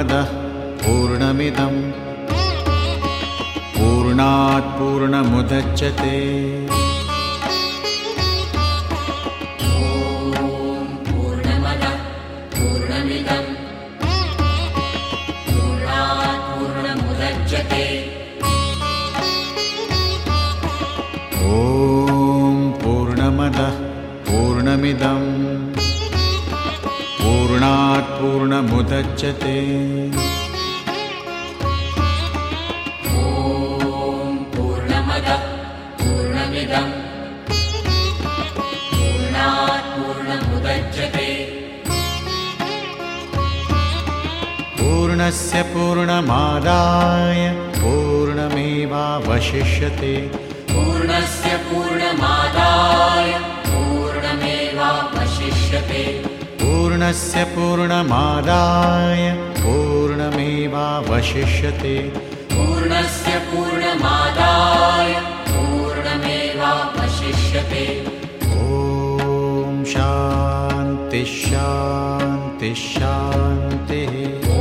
पूर्णमदः पूर्णमिदं पूर्णात् पूर्णमुदच्यते पूर्णमिदं पूर्णात् पूर्णमुदच्यते पूर्णमदः पूर्णमिदं पूर्णात् पूर्णमुदच्यते पूर्णस्य पूर्णमादाय पूर्णमेवावशिष्यते पूर्णस्य पूर्णमादाय पूर्णमेवावशिष्यते पूर्णस्य पूर्णमादाय पूर्णमेवावशिष्यते पूर्णस्य पूर्णमादाय पूर्णमेवावशिष्यते ॐ शान्ति शान्ति शान्तिः ॐ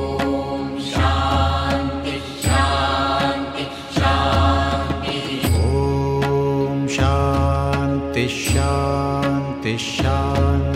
शान्ति शान्ति शान्तिः ॐ शान्ति शान्ति शान्तिः